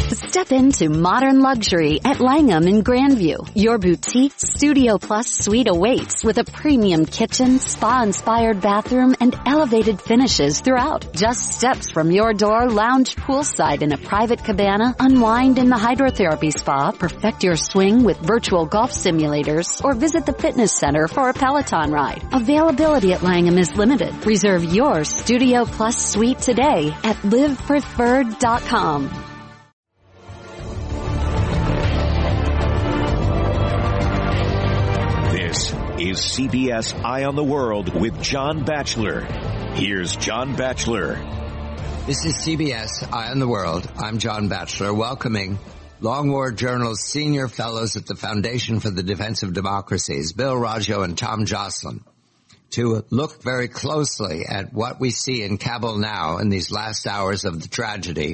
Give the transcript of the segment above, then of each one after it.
Step into modern luxury at Langham in Grandview. Your boutique Studio Plus suite awaits with a premium kitchen, spa-inspired bathroom, and elevated finishes throughout. Just steps from your door, lounge poolside in a private cabana, unwind in the hydrotherapy spa, perfect your swing with virtual golf simulators, or visit the fitness center for a Peloton ride. Availability at Langham is limited. Reserve your Studio Plus suite today at livepreferred.com. This is CBS Eye on the World with John Batchelor. Here's John Batchelor. This is CBS Eye on the World. I'm John Batchelor, welcoming Long War Journal's senior fellows at the Foundation for the Defense of Democracies, Bill Raggio and Tom Joscelyn, to look very closely at what we see in Kabul now in these last hours of the tragedy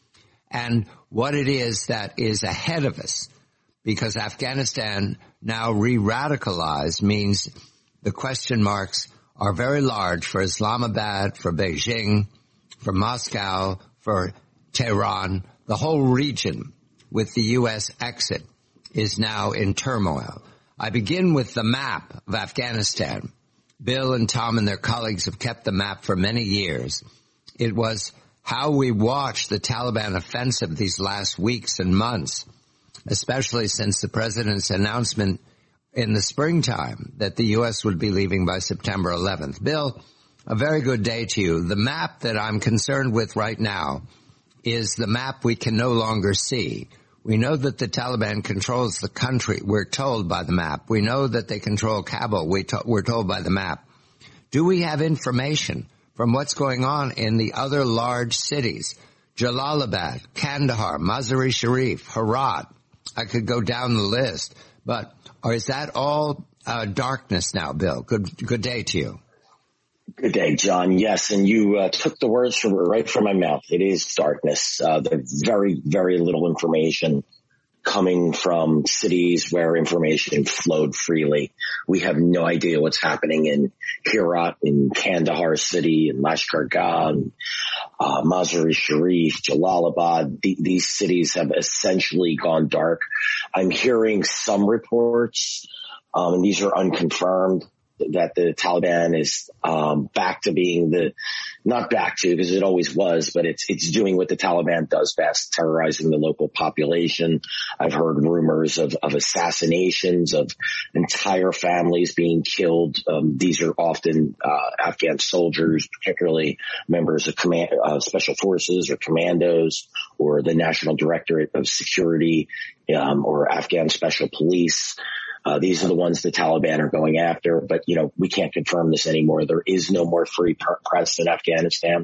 and what it is that is ahead of us. Because Afghanistan now re-radicalized means the question marks are very large for Islamabad, for Beijing, for Moscow, for Tehran. The whole region with the U.S. exit is now in turmoil. I begin with the map of Afghanistan. Bill and Tom and their colleagues have kept the map for many years. It was how we watched the Taliban offensive these last weeks and months, especially since the president's announcement in the springtime that the U.S. would be leaving by September 11th. Bill, a very good day to you. The map that I'm concerned with right now is the map we can no longer see. We know that the Taliban controls the country. We're told by the map. We know that they control Kabul. We're told by the map. Do we have information from what's going on in the other large cities? Jalalabad, Kandahar, Mazar-e-Sharif, Herat. I could go down the list, but is that all darkness now, Bill? Good day to you. Good day, John. Yes, and you took the words right from my mouth. It is darkness. There's very, very little information coming from cities where information flowed freely. We have no idea what's happening in Herat, in Kandahar City, in Lashkar-Gah, Mazar-e-Sharif, Jalalabad. These cities have essentially gone dark. I'm hearing some reports, and these are unconfirmed, that the Taliban is back to being not back to, because it always was, but it's doing what the Taliban does best, terrorizing the local population. I've heard rumors of assassinations, of entire families being killed. These are often Afghan soldiers, particularly members of special forces or commandos, or the National Directorate of Security, or Afghan Special Police. These are the ones the Taliban are going after, but, we can't confirm this anymore. There is no more free press in Afghanistan.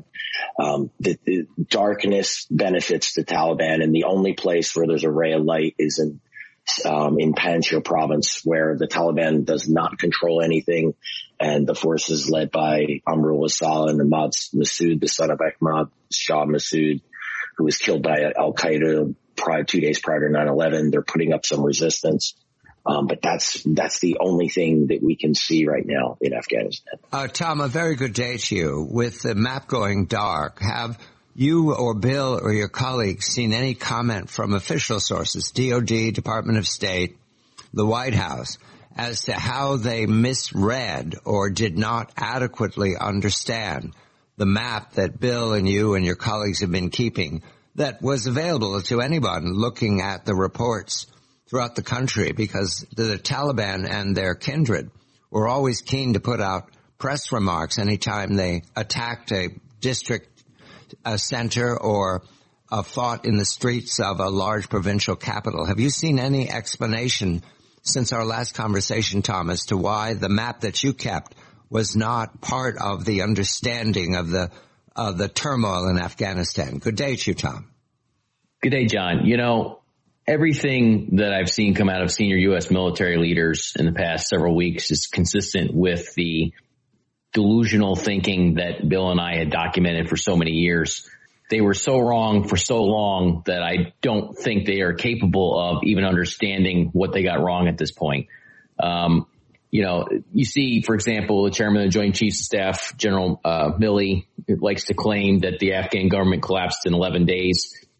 The darkness benefits the Taliban, and the only place where there's a ray of light is in Panjshir province, where the Taliban does not control anything, and the forces led by Amrullah Saleh and Ahmad Massoud, the son of Ahmad Shah Massoud, who was killed by Al-Qaeda 2 days prior to 9/11. They're putting up some resistance. But that's the only thing that we can see right now in Afghanistan. Tom, a very good day to you. With the map going dark, have you or Bill or your colleagues seen any comment from official sources, DOD, Department of State, the White House, as to how they misread or did not adequately understand the map that Bill and you and your colleagues have been keeping, that was available to anyone looking at the reports throughout the country? Because the Taliban and their kindred were always keen to put out press remarks anytime they attacked a district center or fought in the streets of a large provincial capital. Have you seen any explanation since our last conversation, Tom, as to why the map that you kept was not part of the understanding of the turmoil in Afghanistan? Good day to you, Tom. Good day, John. Everything that I've seen come out of senior U.S. military leaders in the past several weeks is consistent with the delusional thinking that Bill and I had documented for so many years. They were so wrong for so long that I don't think they are capable of even understanding what they got wrong at this point. You see, for example, the chairman of the Joint Chiefs of Staff, General Milley, likes to claim that the Afghan government collapsed in 11 days.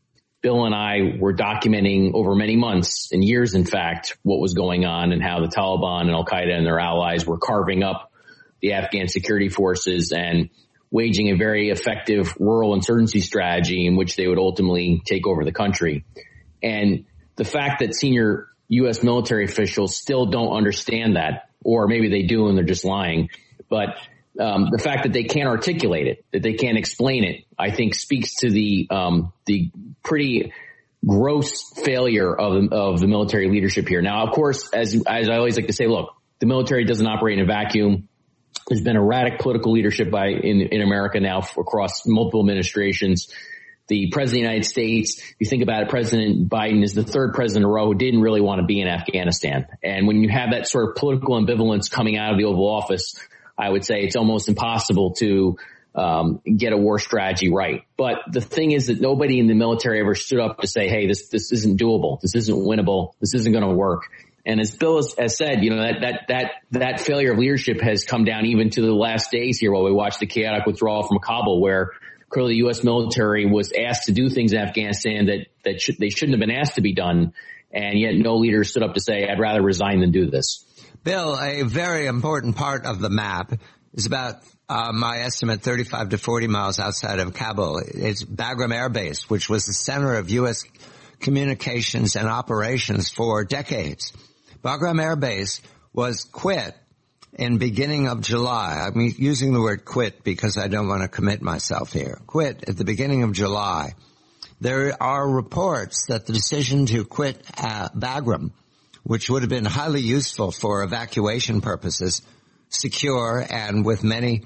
Bill and I were documenting over many months and years, in fact, what was going on and how the Taliban and Al-Qaeda and their allies were carving up the Afghan security forces and waging a very effective rural insurgency strategy in which they would ultimately take over the country. And the fact that senior U.S. military officials still don't understand that, or maybe they do and they're just lying, but the fact that they can't articulate it, that they can't explain it, I think speaks to the pretty gross failure of the military leadership here. Now, of course, as I always like to say, look, the military doesn't operate in a vacuum. There's been erratic political leadership in America now across multiple administrations. The president of the United States, if you think about it, President Biden is the third president in a row who didn't really want to be in Afghanistan. And when you have that sort of political ambivalence coming out of the Oval Office, I would say it's almost impossible to get a war strategy right. But the thing is that nobody in the military ever stood up to say, hey, this isn't doable. This isn't winnable. This isn't going to work. And as Bill has said, you know, that failure of leadership has come down even to the last days here while we watch the chaotic withdrawal from Kabul, where clearly the U.S. military was asked to do things in Afghanistan that they shouldn't have been asked to be done. And yet no leader stood up to say, I'd rather resign than do this. Bill, a very important part of the map is about, my estimate, 35 to 40 miles outside of Kabul. It's Bagram Air Base, which was the center of U.S. communications and operations for decades. Bagram Air Base was quit in beginning of July. I'm using the word quit because I don't want to commit myself here. Quit at the beginning of July. There are reports that the decision to quit Bagram, which would have been highly useful for evacuation purposes, secure and with many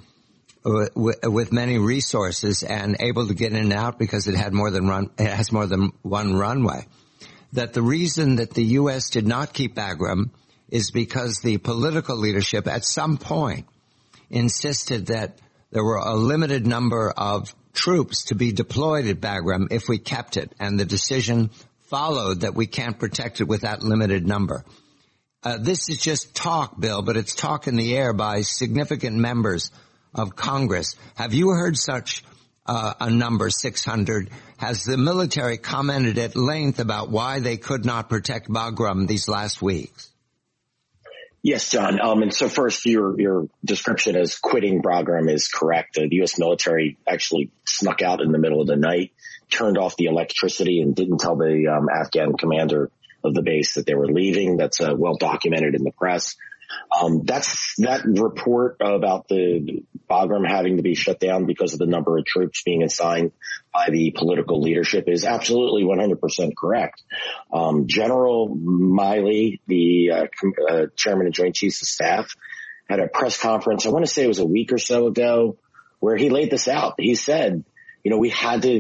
resources and able to get in and out because it has more than one runway. That the reason that the U.S. did not keep Bagram is because the political leadership at some point insisted that there were a limited number of troops to be deployed at Bagram if we kept it, and the decision followed that we can't protect it with that limited number. This is just talk, Bill, but it's talk in the air by significant members of Congress. Have you heard such a number, 600? Has the military commented at length about why they could not protect Bagram these last weeks? Yes, John. And so first, your description as quitting Bagram is correct. The U.S. military actually snuck out in the middle of the night, turned off the electricity, and didn't tell the Afghan commander of the base that they were leaving. That's well documented in the press. That report about the Bagram having to be shut down because of the number of troops being assigned by the political leadership is absolutely 100% correct. General Milley, the chairman of Joint Chiefs of Staff, had a press conference, I want to say it was a week or so ago, where he laid this out. He said, you know, we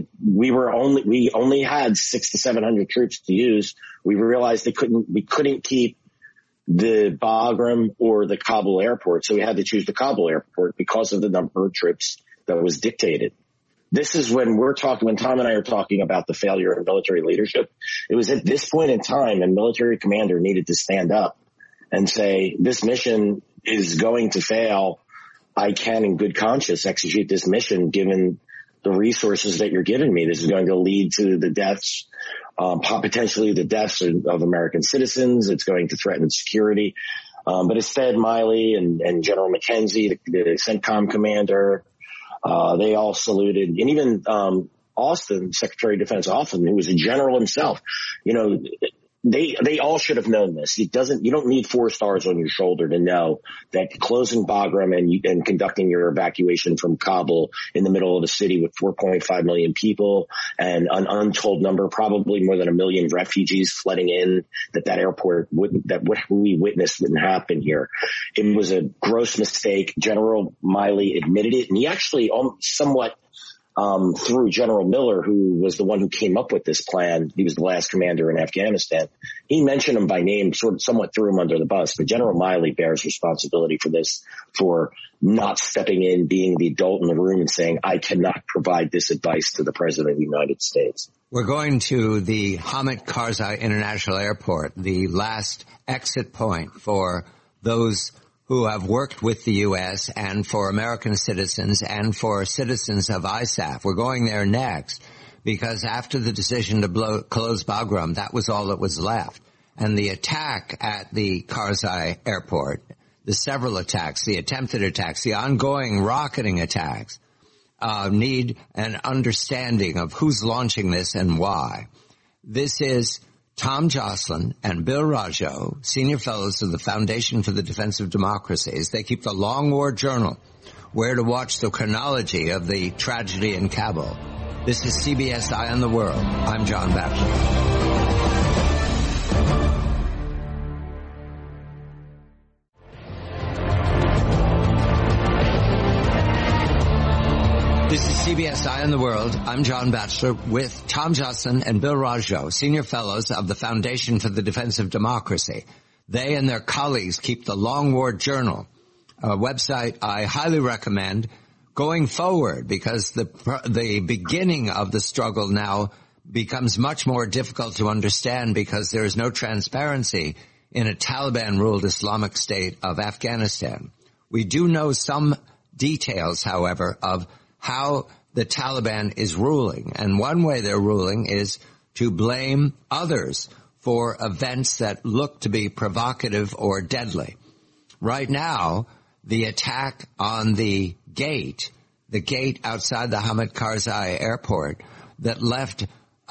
only had 600 to 700 troops to use. We realized we couldn't keep the Bagram or the Kabul airport. So we had to choose the Kabul airport because of the number of troops that was dictated. This is when Tom and I are talking about the failure of military leadership. It was at this point in time a military commander needed to stand up and say, this mission is going to fail. I can in good conscience execute this mission given the resources that you're giving me. This is going to lead to the deaths, potentially the deaths of American citizens. It's going to threaten security. But instead, Milley and General McKenzie, the CENTCOM commander, they all saluted. And even Austin, Secretary of Defense Austin, who was a general himself, you know, they all should have known this. You don't need 4 stars on your shoulder to know that closing Bagram and conducting your evacuation from Kabul in the middle of the city with 4.5 million people and an untold number, probably more than 1 million refugees flooding in, that airport what we witnessed didn't happen here. It was a gross mistake. General Milley admitted it, and he actually somewhat through General Miller, who was the one who came up with this plan. He was the last commander in Afghanistan. He mentioned him by name, somewhat threw him under the bus. But General Milley bears responsibility for this, for not stepping in, being the adult in the room and saying, I cannot provide this advice to the President of the United States. We're going to the Hamid Karzai International Airport, the last exit point for those who have worked with the U.S. and for American citizens and for citizens of ISAF. We're going there next because after the decision to close Bagram, that was all that was left. And the attack at the Karzai airport, the several attacks, the attempted attacks, the ongoing rocketing attacks, need an understanding of who's launching this and why. This is Tom Joslin and Bill Rajo, senior fellows of the Foundation for the Defense of Democracy. They keep the Long War Journal, where to watch the chronology of the tragedy in Kabul. This is CBS Eye on the World. I'm John Batchelor. This is CBS Eye on the World. I'm John Batchelor with Tom Joslin and Bill Rajo, senior fellows of the Foundation for the Defense of Democracy. They and their colleagues keep the Long War Journal, a website I highly recommend going forward, because the beginning of the struggle now becomes much more difficult to understand because there is no transparency in a Taliban-ruled Islamic State of Afghanistan. We do know some details, however, of how the Taliban is ruling. And one way they're ruling is to blame others for events that look to be provocative or deadly. Right now, the attack on the gate outside the Hamid Karzai airport that left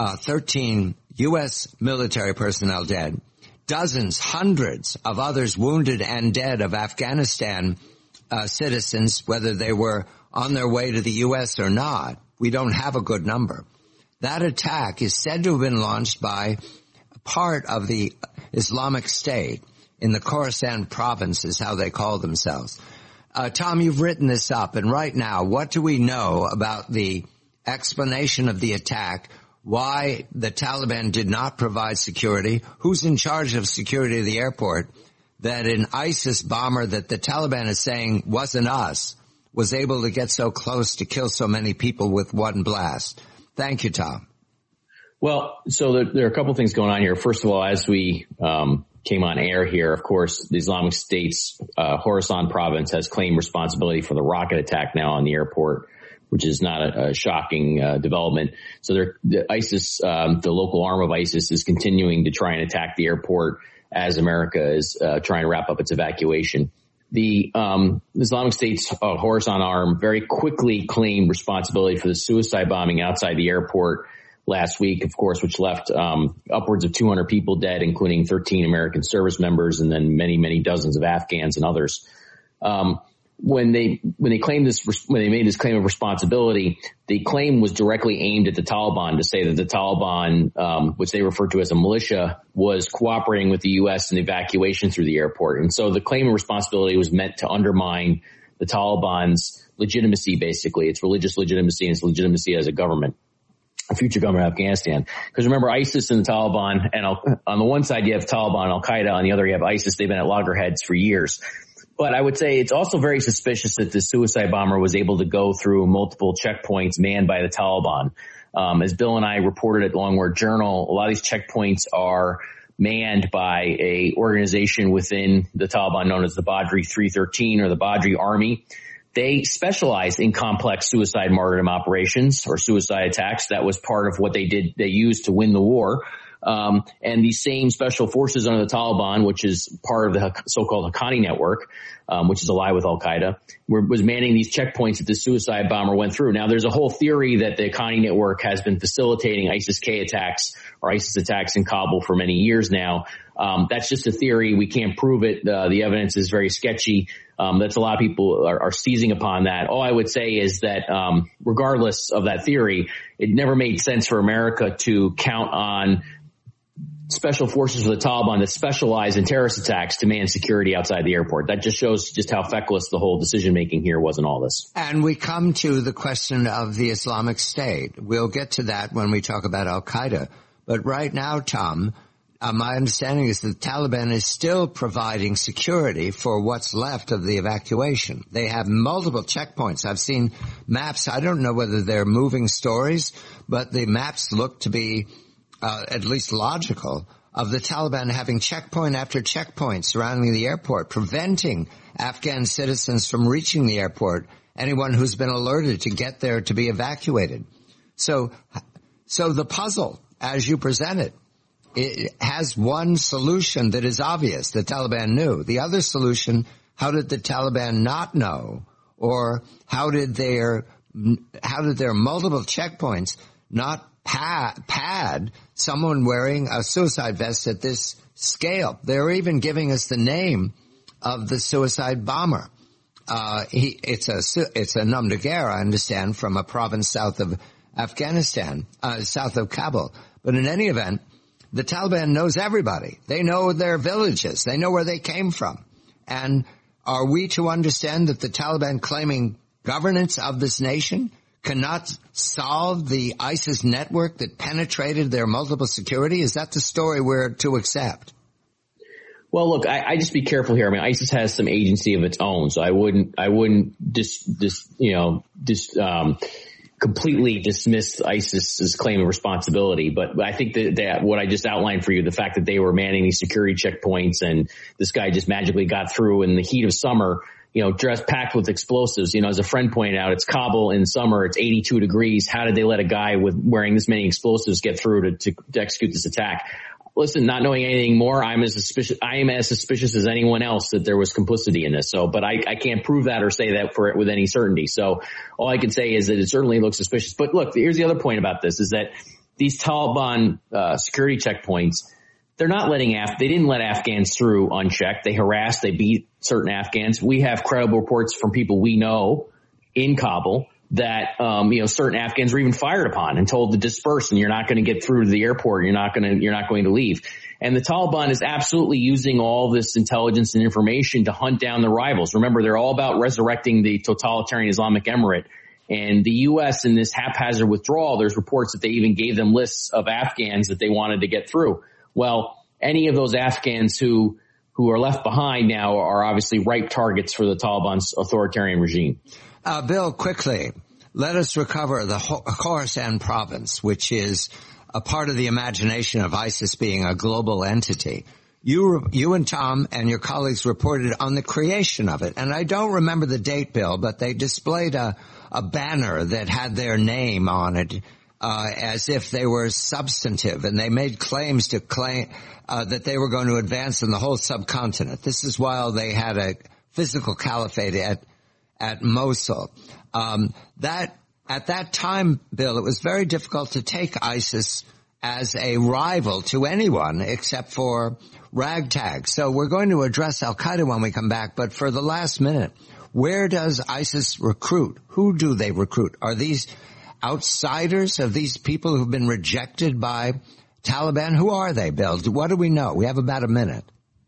13 U.S. military personnel dead, dozens, hundreds of others wounded and dead of Afghanistan citizens, whether they were on their way to the U.S. or not. We don't have a good number. That attack is said to have been launched by part of the Islamic State in the Khorasan province, is how they call themselves. Tom, you've written this up, and right now, what do we know about the explanation of the attack, why the Taliban did not provide security, who's in charge of security of the airport, that an ISIS bomber that the Taliban is saying wasn't us was able to get so close to kill so many people with one blast? Thank you, Tom. Well, so there are a couple things going on here. First of all, as we came on air here, of course, the Islamic State's Khorasan province has claimed responsibility for the rocket attack now on the airport, which is not a shocking development. So the local arm of ISIS is continuing to try and attack the airport as America is trying to wrap up its evacuation. The Islamic State's Khorasan arm very quickly claimed responsibility for the suicide bombing outside the airport last week, of course, which left upwards of 200 people dead, including 13 American service members and then many, many dozens of Afghans and others. When they made this claim of responsibility, the claim was directly aimed at the Taliban, to say that the Taliban, which they referred to as a militia, was cooperating with the U.S. in the evacuation through the airport. And so the claim of responsibility was meant to undermine the Taliban's legitimacy, basically, its religious legitimacy and its legitimacy as a government, a future government of Afghanistan. Because remember, ISIS and the Taliban, and on the one side you have Taliban, Al-Qaeda, on the other you have ISIS. They've been at loggerheads for years. But I would say it's also very suspicious that the suicide bomber was able to go through multiple checkpoints manned by the Taliban. As Bill and I reported at Long War Journal, a lot of these checkpoints are manned by a organization within the Taliban known as the Badri 313 or the Badri Army. They specialize in complex suicide martyrdom operations or suicide attacks. That was part of what they did. They used to win the war. And these same special forces under the Taliban, which is part of the so-called Haqqani network, which is allied with Al-Qaeda, was manning these checkpoints that the suicide bomber went through. Now, there's a whole theory that the Haqqani network has been facilitating ISIS-K attacks or ISIS attacks in Kabul for many years now. That's just a theory. We can't prove it. The evidence is very sketchy. That's a lot of people are seizing upon that. All I would say is that, regardless of that theory, it never made sense for America to count on special forces of the Taliban that specialize in terrorist attacks to man security outside the airport. That just shows just how feckless the whole decision-making here was in all this. And we come to the question of the Islamic State. We'll get to that when we talk about Al-Qaeda. But right now, Tom, my understanding is that the Taliban is still providing security for what's left of the evacuation. They have multiple checkpoints. I've seen maps. I don't know whether they're moving stories, but the maps look to be at least logical, of the Taliban having checkpoint after checkpoint surrounding the airport, preventing Afghan citizens from reaching the airport, anyone who's been alerted to get there to be evacuated. So So the puzzle, as you present it has one solution that is obvious. The Taliban knew. The other solution, how did the Taliban not know? Or how did their multiple checkpoints not pad someone wearing a suicide vest at this scale? They're even giving us the name of the suicide bomber. It's a nom de guerre, I understand, from a province south of Afghanistan, south of Kabul. But in any event, the Taliban knows everybody. They know their villages. They know where they came from. And are we to understand that the Taliban claiming governance of this nation cannot solve the ISIS network that penetrated their multiple security? Is that the story we're to accept? Well, look, I just be careful here. I mean, ISIS has some agency of its own, so I wouldn't completely dismiss ISIS's claim of responsibility. But I think that what I just outlined for you, the fact that they were manning these security checkpoints and this guy just magically got through in the heat of summer, dressed packed with explosives. As a friend pointed out, it's Kabul in summer. It's 82 degrees. How did they let a guy wearing this many explosives get through to execute this attack? Listen, not knowing anything more, I am as suspicious as anyone else that there was complicity in this. So, but I can't prove that or say that with any certainty. So all I can say is that it certainly looks suspicious. But look, here's the other point about this is that these Taliban, security checkpoints, they didn't let Afghans through unchecked. They harassed, they beat certain Afghans. We have credible reports from people we know in Kabul that, certain Afghans were even fired upon and told to disperse and you're not going to get through to the airport. You're not going to leave. And the Taliban is absolutely using all this intelligence and information to hunt down the rivals. Remember, they're all about resurrecting the totalitarian Islamic Emirate. And the U.S. in this haphazard withdrawal, there's reports that they even gave them lists of Afghans that they wanted to get through. Well, any of those Afghans who are left behind now are obviously ripe targets for the Taliban's authoritarian regime. Bill, quickly, let us recover the Khorasan province, which is a part of the imagination of ISIS being a global entity. You and Tom and your colleagues reported on the creation of it. And I don't remember the date, Bill, but they displayed a banner that had their name on it, as if they were substantive, and they made claims that they were going to advance in the whole subcontinent. This is while they had a physical caliphate at Mosul. At that time, Bill, it was very difficult to take ISIS as a rival to anyone except for ragtag. So we're going to address Al-Qaeda when we come back, but for the last minute, where does ISIS recruit? Who do they recruit? Are these outsiders? Of these people who've been rejected by Taliban? Who are they, Bill? What do we know? We have about a minute.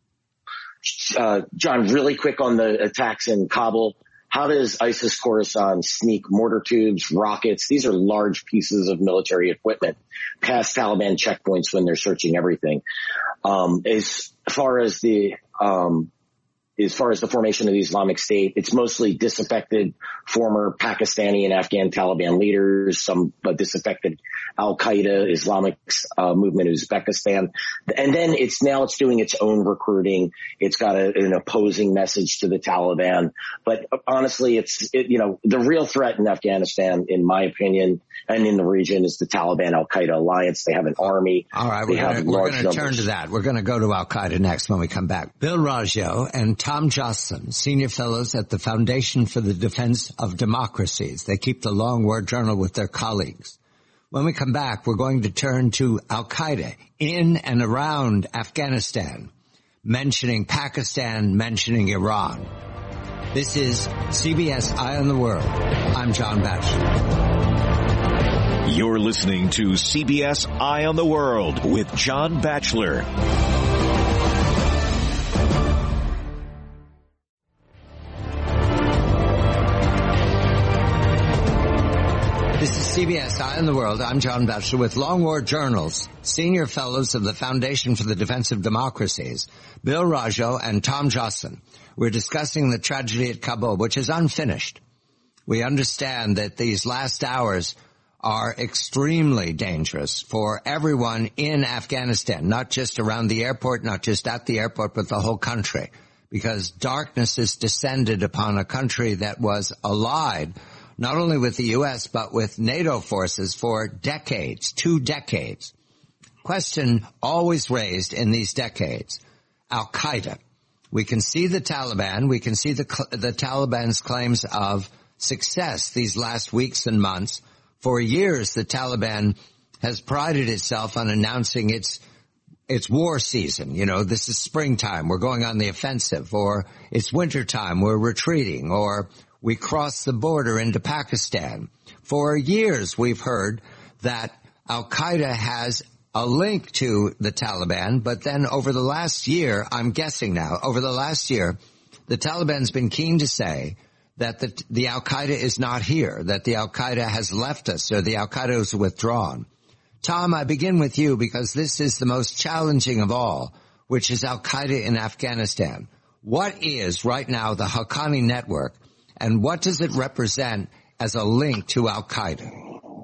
John, really quick on the attacks in Kabul. How does ISIS Khorasan sneak mortar tubes, rockets? These are large pieces of military equipment past Taliban checkpoints when they're searching everything. As far as the formation of the Islamic State, it's mostly disaffected former Pakistani and Afghan Taliban leaders, some disaffected Al-Qaeda, Islamic movement Uzbekistan. And then it's doing its own recruiting. It's got an opposing message to the Taliban. But honestly, the real threat in Afghanistan, in my opinion, and in the region is the Taliban Al-Qaeda alliance. They have an army. All right, we're going to turn to that. We're going to go to Al-Qaeda next when we come back. Bill Raggio and Tom Joslin, senior fellows at the Foundation for the Defense of Democracies. They keep the Long War Journal with their colleagues. When we come back, we're going to turn to Al-Qaeda in and around Afghanistan, mentioning Pakistan, mentioning Iran. This is CBS Eye on the World. I'm John Batchelor. You're listening to CBS Eye on the World with John Batchelor. This is CBS Eye on the World. I'm John Batchelor with Long War Journal's senior fellows of the Foundation for the Defense of Democracies, Bill Raggio and Tom Joslin. We're discussing the tragedy at Kabul, which is unfinished. We understand that these last hours are extremely dangerous for everyone in Afghanistan, not just around the airport, not just at the airport, but the whole country, because darkness has descended upon a country that was allied not only with the U.S., but with NATO forces for decades, 2 decades. Question always raised in these decades, Al-Qaeda. We can see the Taliban, we can see the Taliban's claims of success these last weeks and months. For years, the Taliban has prided itself on announcing its war season. You know, this is springtime, we're going on the offensive, or it's wintertime, we're retreating, or we cross the border into Pakistan. For years, we've heard that Al-Qaeda has a link to the Taliban, but then over the last year, I'm guessing now, over the last year, the Taliban's been keen to say that the Al-Qaeda is not here, that the Al-Qaeda has left us, or the Al-Qaeda is withdrawn. Tom, I begin with you because this is the most challenging of all, which is Al-Qaeda in Afghanistan. What is right now the Haqqani network, and what does it represent as a link to Al-Qaeda?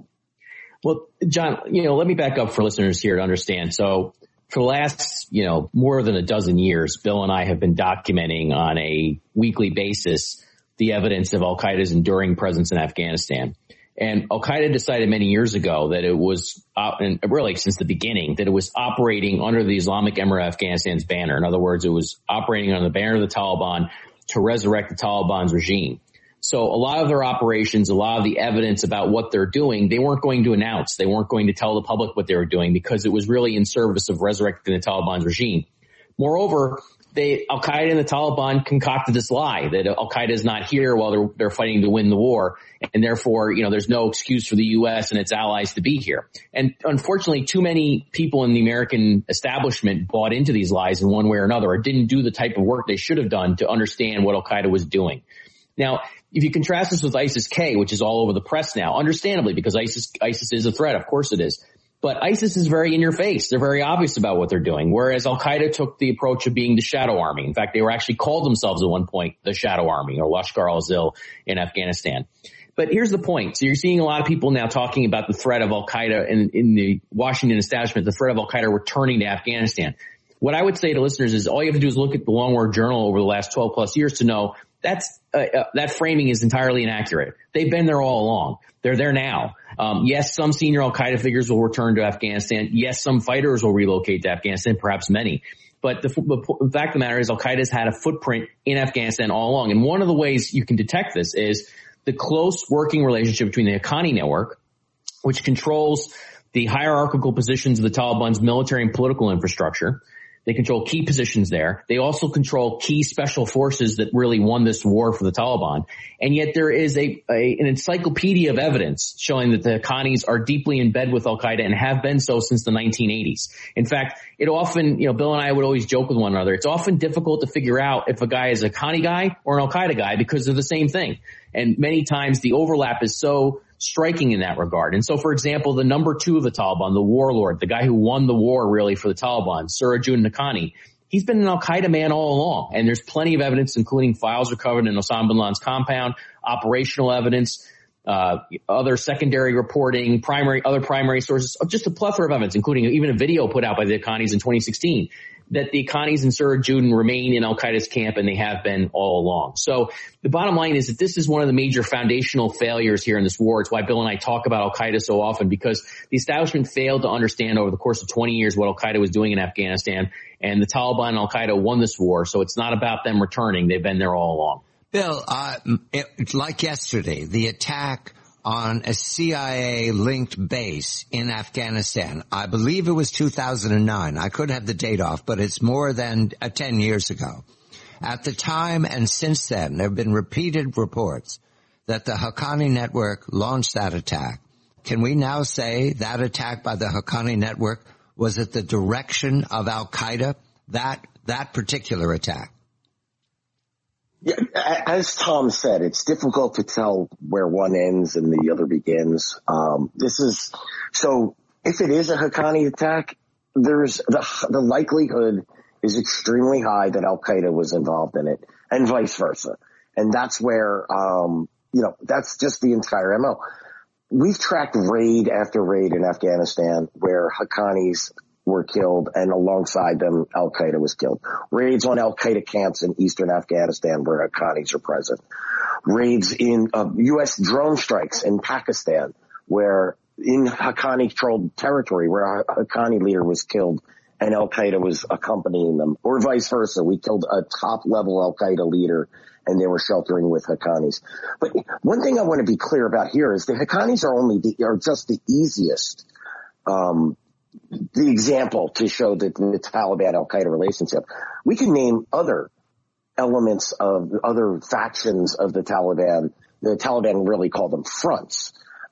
Well, John, let me back up for listeners here to understand. So for the last, more than a dozen years, Bill and I have been documenting on a weekly basis the evidence of Al-Qaeda's enduring presence in Afghanistan. And Al-Qaeda decided many years ago that it was, and really since the beginning, that it was operating under the Islamic Emirate of Afghanistan's banner. In other words, it was operating under the banner of the Taliban to resurrect the Taliban's regime. So a lot of their operations, a lot of the evidence about what they're doing, they weren't going to announce. They weren't going to tell the public what they were doing because it was really in service of resurrecting the Taliban's regime. Moreover, Al-Qaeda and the Taliban concocted this lie that Al-Qaeda is not here while they're fighting to win the war. And therefore, there's no excuse for the U.S. and its allies to be here. And unfortunately, too many people in the American establishment bought into these lies in one way or another, or didn't do the type of work they should have done to understand what Al-Qaeda was doing. Now, if you contrast this with ISIS-K, which is all over the press now, understandably, because ISIS is a threat. Of course it is. But ISIS is very in your face. They're very obvious about what they're doing, whereas Al-Qaeda took the approach of being the shadow army. In fact, they were actually called themselves at one point the shadow army, or Lashkar al-Zil in Afghanistan. But here's the point. So you're seeing a lot of people now talking about the threat of Al-Qaeda in the Washington establishment, the threat of Al-Qaeda returning to Afghanistan. What I would say to listeners is all you have to do is look at the Long War Journal over the last 12 plus years to know that framing is entirely inaccurate. They've been there all along. They're there now. Yes, some senior Al-Qaeda figures will return to Afghanistan. Yes, some fighters will relocate to Afghanistan, perhaps many. But the fact of the matter is Al-Qaeda's had a footprint in Afghanistan all along. And one of the ways you can detect this is the close working relationship between the Haqqani network, which controls the hierarchical positions of the Taliban's military and political infrastructure. They control key positions there. They also control key special forces that really won this war for the Taliban. And yet there is an encyclopedia of evidence showing that the Haqqanis are deeply in bed with Al-Qaeda and have been so since the 1980s. In fact, it often, Bill and I would always joke with one another. It's often difficult to figure out if a guy is a Haqqani guy or an Al-Qaeda guy because they're the same thing. And many times the overlap is so striking in that regard. And so, for example, the number 2 of the Taliban, the warlord, the guy who won the war really for the Taliban, Sirajuddin Haqqani, he's been an Al-Qaeda man all along. And there's plenty of evidence, including files recovered in Osama bin Laden's compound, operational evidence, other secondary reporting, other primary sources, just a plethora of evidence, including even a video put out by the Haqqanis in 2016, that the Haqqanis and Sirajuddin remain in Al-Qaeda's camp, and they have been all along. So the bottom line is that this is one of the major foundational failures here in this war. It's why Bill and I talk about Al-Qaeda so often, because the establishment failed to understand over the course of 20 years what Al-Qaeda was doing in Afghanistan, and the Taliban and Al-Qaeda won this war. So it's not about them returning. They've been there all along. Bill, like yesterday, the attack on a CIA-linked base in Afghanistan. I believe it was 2009. I could have the date off, but it's more than 10 years ago. At the time and since then, there have been repeated reports that the Haqqani network launched that attack. Can we now say that attack by the Haqqani network was at the direction of Al-Qaeda, that particular attack? Yeah, as Tom said, it's difficult to tell where one ends and the other begins. So if it is a Haqqani attack, there's the likelihood is extremely high that Al-Qaeda was involved in it, and vice versa. And that's where, that's just the entire MO. We've tracked raid after raid in Afghanistan where Haqqanis were killed, and alongside them, Al-Qaeda was killed. Raids on Al-Qaeda camps in eastern Afghanistan where Haqqanis are present. Raids in U.S. drone strikes in Pakistan, where in Haqqani-controlled territory, where a Haqqani leader was killed and Al-Qaeda was accompanying them, or vice versa. We killed a top-level Al-Qaeda leader and they were sheltering with Haqqanis. But one thing I want to be clear about here is the Haqqanis are just the easiest the example to show that the Taliban-Al-Qaeda relationship. We can name other elements of other factions of the Taliban. The Taliban really call them fronts.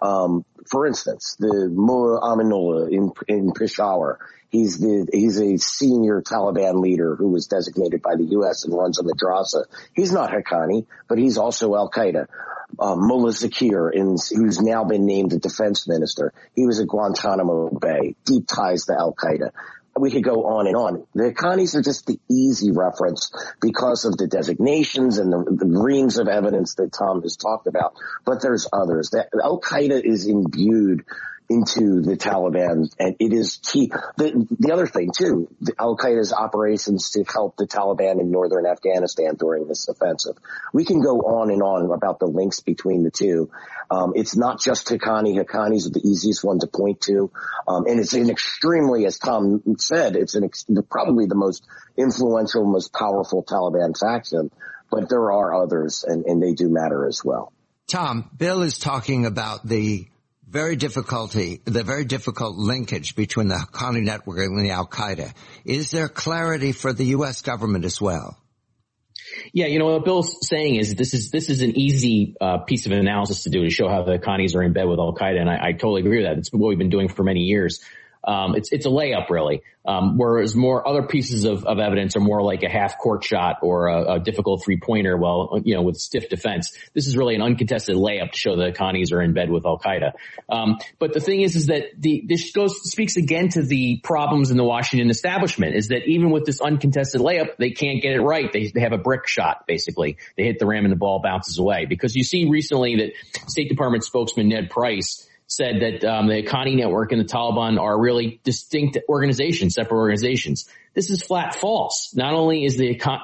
For instance, the Mullah Aminullah in Peshawar. He's a senior Taliban leader who was designated by the U.S. and runs a madrasa. He's not Haqqani, but he's also Al-Qaeda. Mullah Zakir, who's now been named the defense minister. He was at Guantanamo Bay, deep ties to Al-Qaeda. We could go on and on. The Haqqanis are just the easy reference because of the designations and the reams of evidence that Tom has talked about. But there's others. Al-Qaeda is imbued into the Taliban, and it is key. The other thing, too, Al-Qaeda's operations to help the Taliban in northern Afghanistan during this offensive. We can go on and on about the links between the two. It's not just Haqqani. Haqqanis are the easiest one to point to. And it's an extremely, as Tom said, it's probably the most influential, most powerful Taliban faction. But there are others, and they do matter as well. Tom, Bill is talking about the very difficult linkage between the Haqqani network and the Al-Qaeda. Is there clarity for the U.S. government as well? Yeah, what Bill's saying is this is an easy piece of analysis to do to show how the Haqqanis are in bed with Al-Qaeda, and I totally agree with that. It's what we've been doing for many years. It's a layup, really. Whereas more other pieces of evidence are more like a half-court shot or a difficult three-pointer, with stiff defense. This is really an uncontested layup to show the Haqqanis are in bed with Al-Qaeda. But the thing is that this speaks again to the problems in the Washington establishment, is that even with this uncontested layup, they can't get it right. They have a brick shot, basically. They hit the ram and the ball bounces away. Because you see recently that State Department spokesman Ned Price said that the Haqqani network and the Taliban are really distinct organizations, separate organizations. This is flat false. Not only is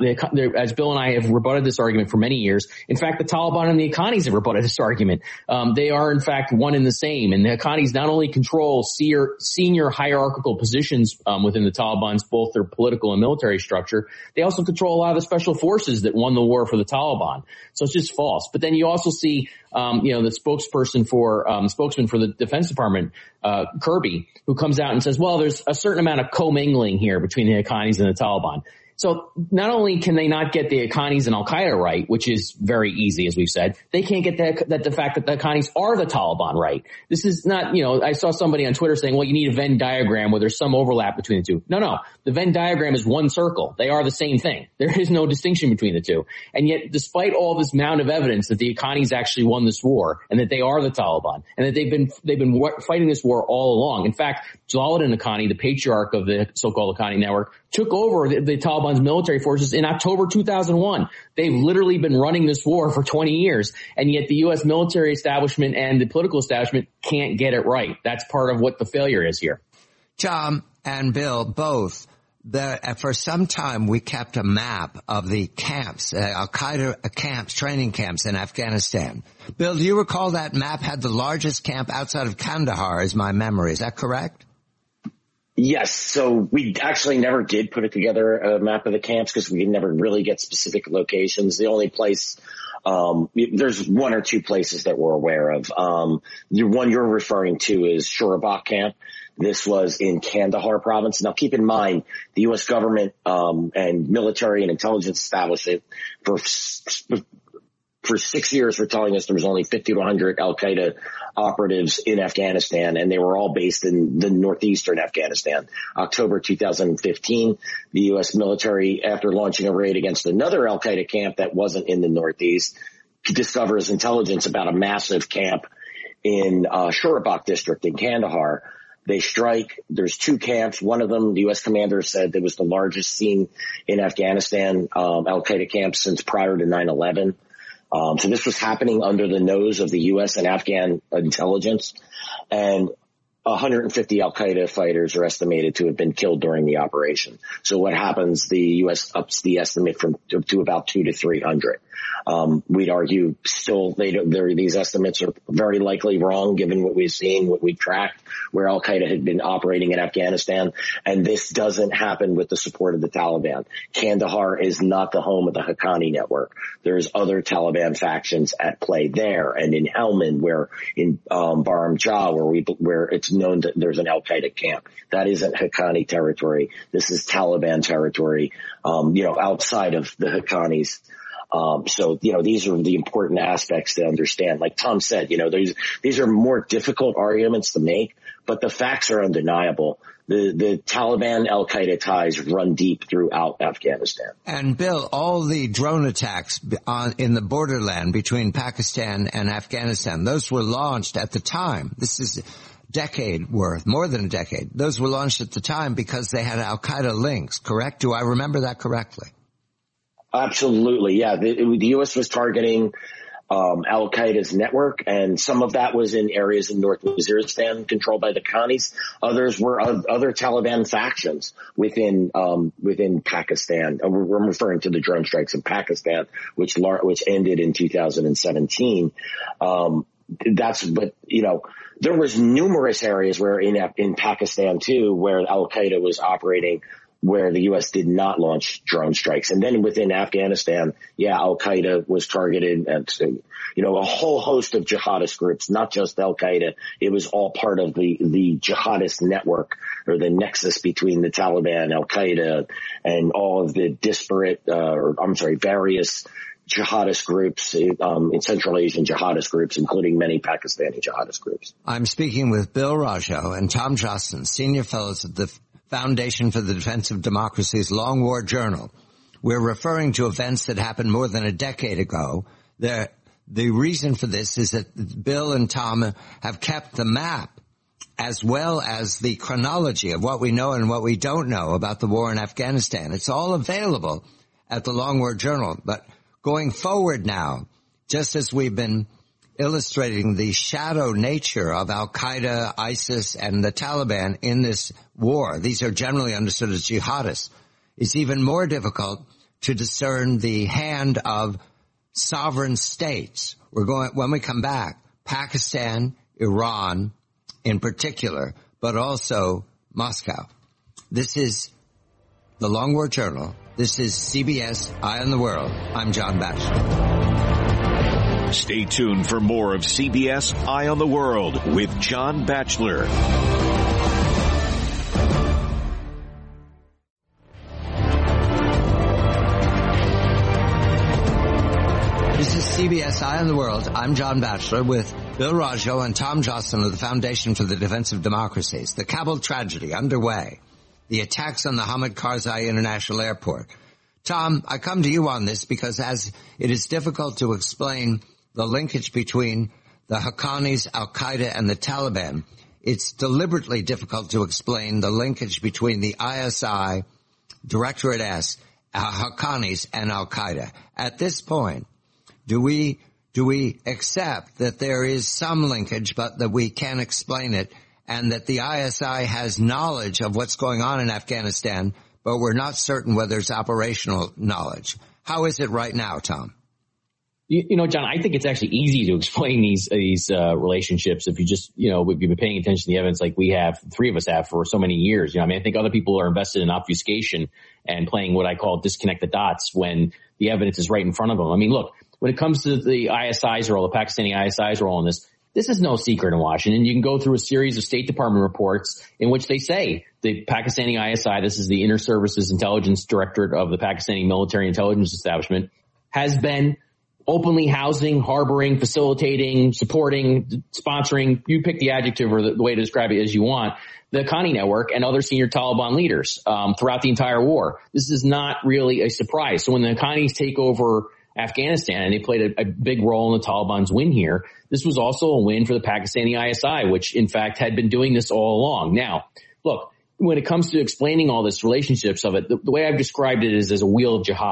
as Bill and I have rebutted this argument for many years, in fact, the Taliban and the Haqqanis have rebutted this argument. They are, in fact, one and the same. And the Haqqanis not only control senior hierarchical positions within the Taliban's, both their political and military structure, they also control a lot of the special forces that won the war for the Taliban. So it's just false. But then you also see, the spokesman for the Defense Department, Kirby, who comes out and says, well, there's a certain amount of commingling here between the Haqqanis and the Taliban. So not only can they not get the Haqqanis and Al-Qaeda right, which is very easy, as we've said, they can't get the fact that the Haqqanis are the Taliban right. This is not, I saw somebody on Twitter saying, well, you need a Venn diagram where there's some overlap between the two. No. The Venn diagram is one circle. They are the same thing. There is no distinction between the two. And yet, despite all this amount of evidence that the Haqqanis actually won this war and that they are the Taliban and that they've been fighting this war all along. In fact, Jalaluddin Haqqani, the patriarch of the so-called Haqqani network, took over the Taliban's military forces in October 2001. They've literally been running this war for 20 years, and yet the U.S. military establishment and the political establishment can't get it right. That's part of what the failure is here. Tom and Bill, both, for some time we kept a map of the camps, Al-Qaeda camps, training camps in Afghanistan. Bill, do you recall that map had the largest camp outside of Kandahar, is my memory. Is that correct? Yes. So we actually never did put it together, a map of the camps, because we could never really get specific locations. The only place, there's one or two places that we're aware of. The one you're referring to is Shurabak camp. This was in Kandahar province. Now keep in mind, the U.S. government, and military and intelligence establishment for 6 years were telling us there was only 50 to 100 Al-Qaeda operatives in Afghanistan, and they were all based in the northeastern Afghanistan. October 2015, the U.S. military, after launching a raid against another Al-Qaeda camp that wasn't in the northeast, discovers intelligence about a massive camp in Shurabak district in Kandahar. They strike. There's two camps. One of them, the U.S. commander said it was the largest seen in Afghanistan Al-Qaeda camp since prior to 9/11. So this was happening under the nose of the U.S. and Afghan intelligence. And 150 Al-Qaeda fighters are estimated to have been killed during the operation. So what happens, the U.S. ups the estimate to about 200 to 300. We'd argue still these estimates are very likely wrong given what we've seen, what we've tracked, where Al-Qaeda had been operating in Afghanistan. And this doesn't happen with the support of the Taliban. Kandahar is not the home of the Haqqani network. There's other Taliban factions at play there, and in Helmand, where in Baram Jah, where it's known that there's an Al-Qaeda camp. That isn't Haqqani territory. This is Taliban territory, outside of the Haqqanis. So these are the important aspects to understand. Like Tom said, these are more difficult arguments to make, but the facts are undeniable. The Taliban Al-Qaeda ties run deep throughout Afghanistan. And Bill, all the drone attacks in the borderland between Pakistan and Afghanistan, those were launched at the time. This is decade worth, more than a decade. Those were launched at the time because they had Al-Qaeda links, correct? Do I remember that correctly? Absolutely. Yeah. The U.S. was targeting Al-Qaeda's network, and some of that was in areas in North Waziristan controlled by the Haqqanis. Others were other Taliban factions within Pakistan. We're referring to the drone strikes in Pakistan, which ended in 2017. There was numerous areas where in Pakistan too, where Al-Qaeda was operating, where the U.S. did not launch drone strikes. And then within Afghanistan, Al-Qaeda was targeted and, a whole host of jihadist groups, not just Al-Qaeda. It was all part of the jihadist network, or the nexus between the Taliban, Al-Qaeda, and all of the various jihadist groups, in Central Asian jihadist groups, including many Pakistani jihadist groups. I'm speaking with Bill Rajo and Tom Joscelyn, senior fellows at the Foundation for the Defense of Democracy's Long War Journal. We're referring to events that happened more than a decade ago. The reason for this is that Bill and Tom have kept the map as well as the chronology of what we know and what we don't know about the war in Afghanistan. It's all available at the Long War Journal. But going forward now, just as we've been illustrating the shadow nature of Al-Qaeda, ISIS, and the Taliban in this war, these are generally understood as jihadists, it's even more difficult to discern the hand of sovereign states. When we come back, Pakistan, Iran in particular, but also Moscow. This is the Long War Journal. This is CBS Eye on the World. I'm John Batchelor. Stay tuned for more of CBS Eye on the World with John Batchelor. This is CBS Eye on the World. I'm John Batchelor with Bill Rajo and Tom Joscelyn of the Foundation for the Defense of Democracies. The Kabul tragedy underway. The attacks on the Hamid Karzai International Airport. Tom, I come to you on this because as it is difficult to explain the linkage between the Haqqanis, Al-Qaeda, and the Taliban, it's deliberately difficult to explain the linkage between the ISI, Directorate S, Haqqanis, and Al-Qaeda. At this point, do we accept that there is some linkage, but that we can't explain it, and that the ISI has knowledge of what's going on in Afghanistan, but we're not certain whether it's operational knowledge? How is it right now, Tom? John, I think it's actually easy to explain these relationships if you just, if you've been paying attention to the evidence like we have, three of us have for so many years. I think other people are invested in obfuscation and playing what I call disconnect the dots when the evidence is right in front of them. Look, when it comes to the ISI's role, the Pakistani ISI's role in this is no secret in Washington. You can go through a series of State Department reports in which they say the Pakistani ISI, this is the Inter Services Intelligence Directorate of the Pakistani Military Intelligence Establishment, has been openly housing, harboring, facilitating, supporting, sponsoring, you pick the adjective or the way to describe it as you want, the Haqqani network and other senior Taliban leaders throughout the entire war. This is not really a surprise. So when the Haqqanis take over Afghanistan and they played a big role in the Taliban's win here, this was also a win for the Pakistani ISI, which in fact had been doing this all along. Now, look, when it comes to explaining all this relationships of it, the way I've described it is as a wheel of jihad,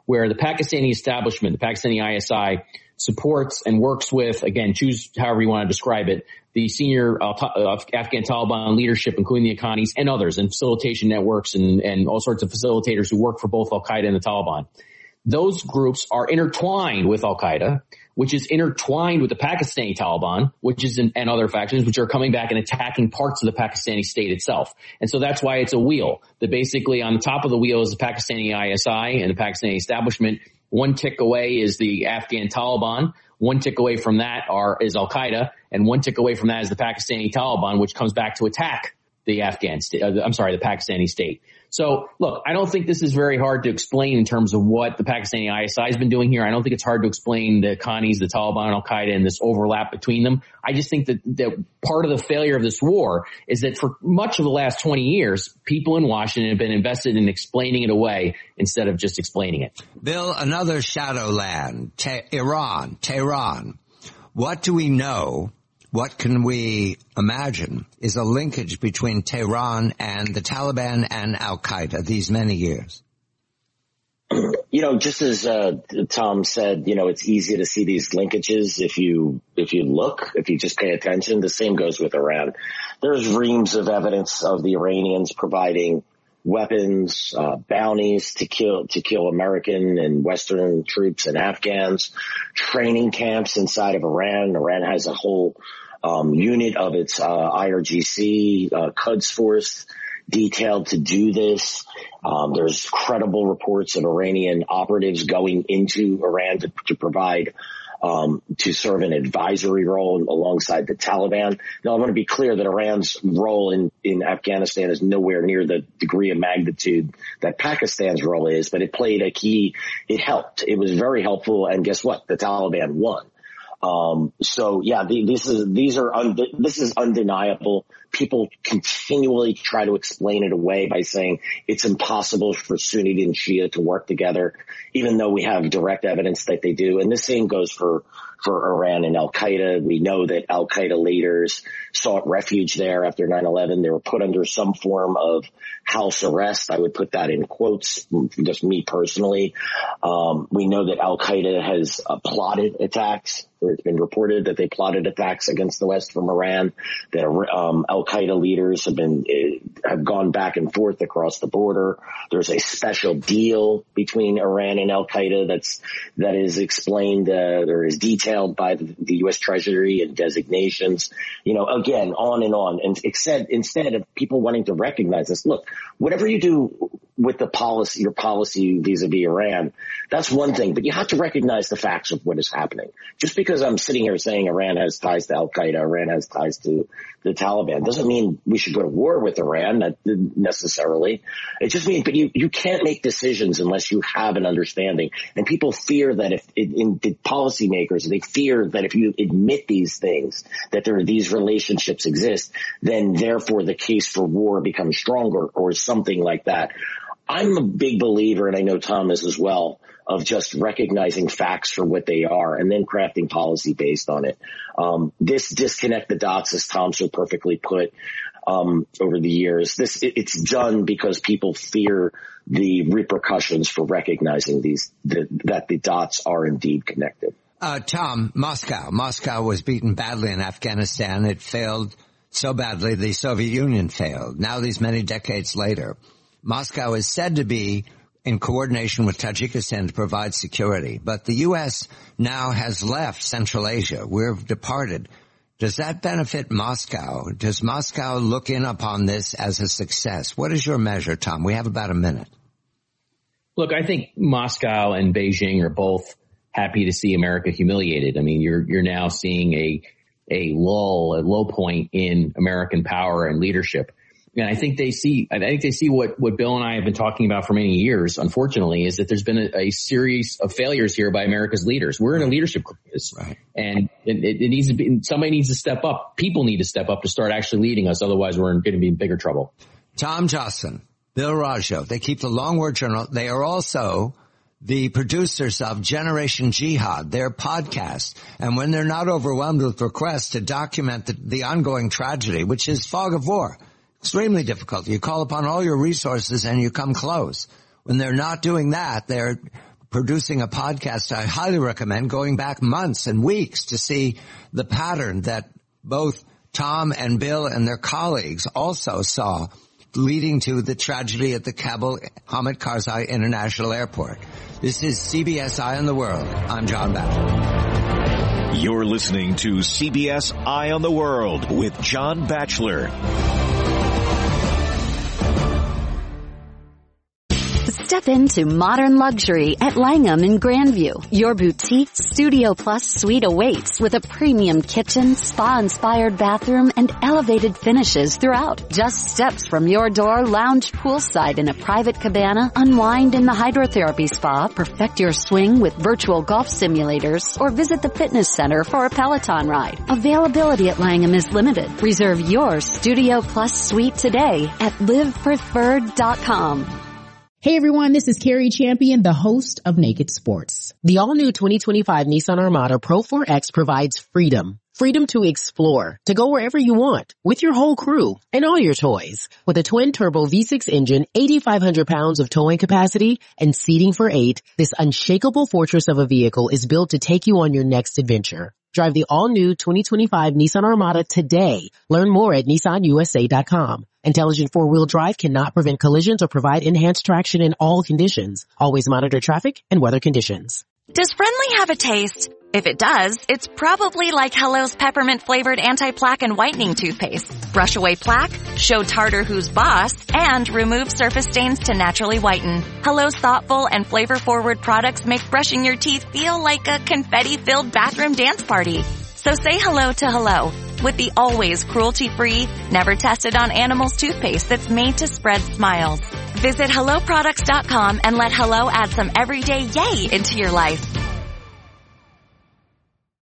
where the Pakistani establishment, the Pakistani ISI, supports and works with, again, choose however you want to describe it, the senior Afghan Taliban leadership, including the Haqqanis and others, and facilitation networks and all sorts of facilitators who work for both Al-Qaeda and the Taliban. Those groups are intertwined with Al-Qaeda, which is intertwined with the Pakistani Taliban, which is and other factions, which are coming back and attacking parts of the Pakistani state itself. And so that's why it's a wheel. That basically on the top of the wheel is the Pakistani ISI and the Pakistani establishment. One tick away is the Afghan Taliban. One tick away from that is Al-Qaeda. And one tick away from that is the Pakistani Taliban, which comes back to attack the the Pakistani state. So look, I don't think this is very hard to explain in terms of what the Pakistani ISI has been doing here. I don't think it's hard to explain the Haqqanis, the Taliban, Al-Qaeda, and this overlap between them. I just think that part of the failure of this war is that for much of the last 20 years, people in Washington have been invested in explaining it away instead of just explaining it. Bill, another shadow land, Iran, Tehran. What do we know? What can we imagine is a linkage between Tehran and the Taliban and Al-Qaeda these many years? Just as Tom said, it's easy to see these linkages if you just pay attention. The same goes with Iran. There's reams of evidence of the Iranians providing weapons, bounties to kill American and Western troops and Afghans, training camps inside of Iran. Iran has a whole unit of its IRGC, Quds Force, detailed to do this. There's credible reports of Iranian operatives going into Iran to provide to serve an advisory role alongside the Taliban. Now, I want to be clear that Iran's role in Afghanistan is nowhere near the degree of magnitude that Pakistan's role is, but it played a key. It helped. It was very helpful. And guess what? The Taliban won. This is undeniable. People continually try to explain it away by saying it's impossible for Sunni and Shia to work together, even though we have direct evidence that they do. And the same goes for Iran and Al-Qaeda. We know that Al-Qaeda leaders sought refuge there after 9/11. They were put under some form of house arrest. I would put that in quotes, just me personally. We know that Al-Qaeda has plotted attacks. It's been reported that they plotted attacks against the West from Iran, that Al-Qaeda leaders have gone back and forth across the border. There's a special deal between Iran and Al-Qaeda that is explained, or is detailed by the U.S. Treasury and designations, again, on and on. And instead of people wanting to recognize this, look, whatever you do with your policy vis-a-vis Iran, that's one thing, but you have to recognize the facts of what is happening. Just because I'm sitting here saying Iran has ties to Al-Qaeda, Iran has ties to the Taliban, doesn't mean we should go to war with Iran, not necessarily. It just means, but you can't make decisions unless you have an understanding. And people fear that policymakers, they fear that if you admit these things, that these relationships exist, then therefore the case for war becomes stronger or something like that. I'm a big believer, and I know Tom is as well, of just recognizing facts for what they are and then crafting policy based on it. This disconnect the dots, as Tom so perfectly put, over the years. It's done because people fear the repercussions for recognizing that the dots are indeed connected. Tom, Moscow was beaten badly in Afghanistan. It failed so badly the Soviet Union failed. Now, these many decades later, Moscow is said to be in coordination with Tajikistan to provide security. But the U.S. now has left Central Asia. We've departed. Does that benefit Moscow? Does Moscow look in upon this as a success? What is your measure, Tom? We have about a minute. Look, I think Moscow and Beijing are both happy to see America humiliated. I mean, you're now seeing a low point in American power and leadership. And I think they see what Bill and I have been talking about for many years, unfortunately, is that there's been a series of failures here by America's leaders. We're in a leadership crisis. Right. And it needs to be, somebody needs to step up. People need to step up to start actually leading us. Otherwise, we're going to be in bigger trouble. Tom Joscelyn, Bill Raggio, they keep the Long War Journal. They are also the producers of Generation Jihad, their podcast. And when they're not overwhelmed with requests to document the ongoing tragedy, which is fog of war, extremely difficult. You call upon all your resources and you come close. When they're not doing that, they're producing a podcast I highly recommend, going back months and weeks to see the pattern that both Tom and Bill and their colleagues also saw, leading to the tragedy at the Kabul Hamid Karzai International Airport. This is CBS Eye on the World. I'm John Batchelor. You're listening to CBS Eye on the World with John Batchelor. Step into modern luxury at Langham in Grandview. Your boutique Studio Plus suite awaits with a premium kitchen, spa-inspired bathroom, and elevated finishes throughout. Just steps from your door, lounge poolside in a private cabana, unwind in the hydrotherapy spa, perfect your swing with virtual golf simulators, or visit the fitness center for a Peloton ride. Availability at Langham is limited. Reserve your Studio Plus suite today at livepreferred.com. Hey everyone, this is Carrie Champion, the host of Naked Sports. The all-new 2025 Nissan Armada Pro 4X provides freedom. Freedom to explore, to go wherever you want, with your whole crew and all your toys. With a twin-turbo V6 engine, 8,500 pounds of towing capacity, and seating for 8, this unshakable fortress of a vehicle is built to take you on your next adventure. Drive the all-new 2025 Nissan Armada today. Learn more at nissanusa.com. Intelligent four-wheel drive cannot prevent collisions or provide enhanced traction in all conditions. Always monitor traffic and weather conditions. Does Friendly have a taste? If it does, it's probably like Hello's peppermint-flavored anti-plaque and whitening toothpaste. Brush away plaque, show tartar who's boss, and remove surface stains to naturally whiten. Hello's thoughtful and flavor-forward products make brushing your teeth feel like a confetti-filled bathroom dance party. So say hello to Hello with the always cruelty-free, never tested on animals toothpaste that's made to spread smiles. Visit HelloProducts.com and let Hello add some everyday yay into your life.